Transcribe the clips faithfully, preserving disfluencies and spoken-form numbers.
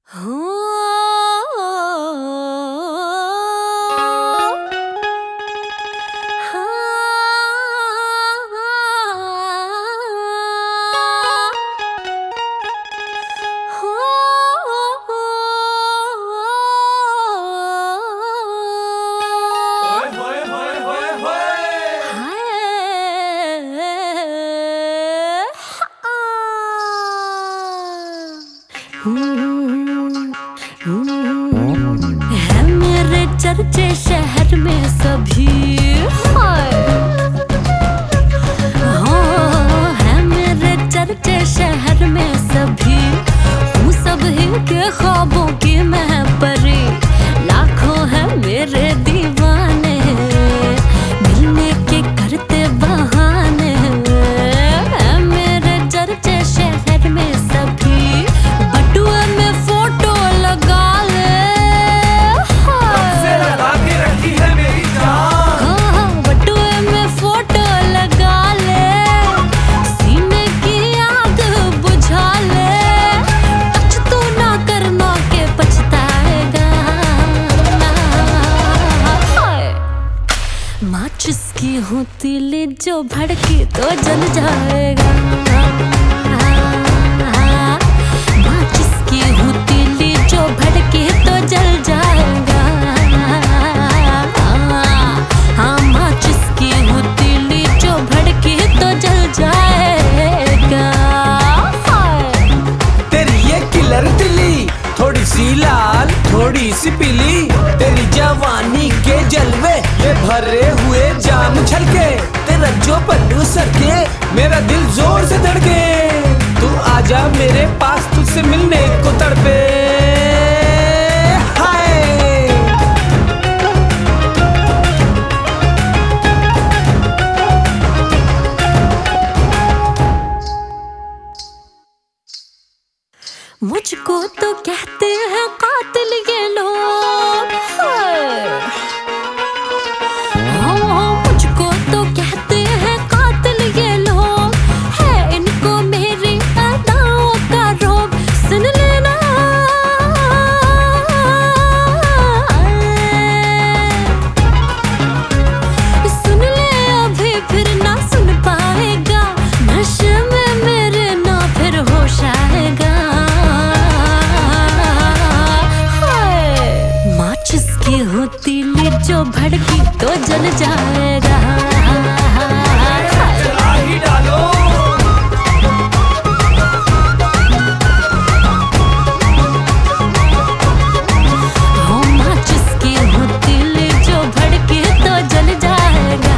है मेरे चर्चे शहर में सभी, हाँ है मेरे चर्चे शहर में सभी। हूँ सब ही के ख्वाबों की मैं परी, लाखों है मेरे दीवाने, मिलने के करते बहाने। है मेरे चर्चे शहर में सभी, बटुए में फोटो लगा ले, लगा के रखी है मेरी जान। हाँ बटुए में फोटो लगा ले, सीने की आग बुझा ले। टच तो ना करना के पछताएगा, माचिस की हूँ तीली जो भड़की तो जल जाएगा। माचिस की हूँ तीली जो भड़की तो जल जाएगा। हाँ माचिस की हूँ तीली जो भड़की तो जल जाएगा। तेरी ये किलर दिली, थोड़ी सी लाल थोड़ी सी पीली, तेरी जवानी के जलवे ये भरे हुए जाम छलके। तेरा जो पल्लू सरके मेरा दिल जोर से धड़के। तू आजा मेरे पास, तुझसे मिलने को तड़पे। हाय मुझको तो कहते हैं कातिल ये लोग, हाँ मुझको तो कहते हैं कातिल ये लोग। है इनको मेरी अदाओं का रोग, सुन लेना सुन ले अभी फिर ना सुन पाएगा। नशे में मेरे ना फिर होश आएगा। जिसकी हो तीली जो भड़की तो जल जाएगा। जला ही डालो। हो माचिस की हो तीली जो भड़की तो जल जाएगा।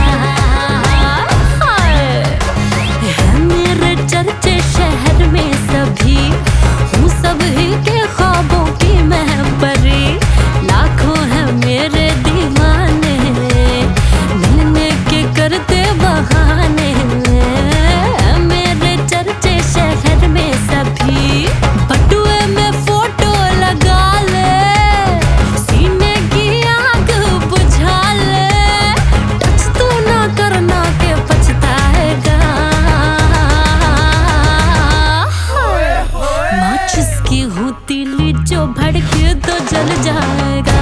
है मेरे चर्चे शहर में सभी, हूँ सभी के ख्वाबों की मैं परी, लाखों है मेरे दीवाने, मिलने के करते बहाने। मेरे चर्चे शहर में सभी, बटुए में फोटो लगा ले, सीने की आग बुझा ले। टच तो ना करना के पछताएगा। माचिस की हूँ तीली जो भड़के तो जल जाएगा।